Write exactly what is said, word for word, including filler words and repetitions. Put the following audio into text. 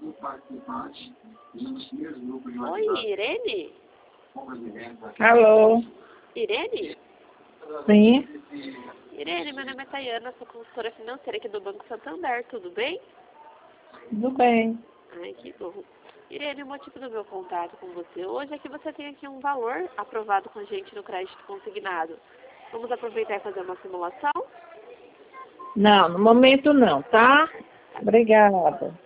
Oi, Irene? Alô? Irene? Sim? Irene, meu nome é Tayana, sou consultora financeira aqui do Banco Santander, tudo bem? Tudo bem. Ai, que bom. Irene, o motivo do meu contato com você hoje é que você tem aqui um valor aprovado com a gente no crédito consignado. Vamos aproveitar e fazer uma simulação? Não, no momento não, tá? Obrigada.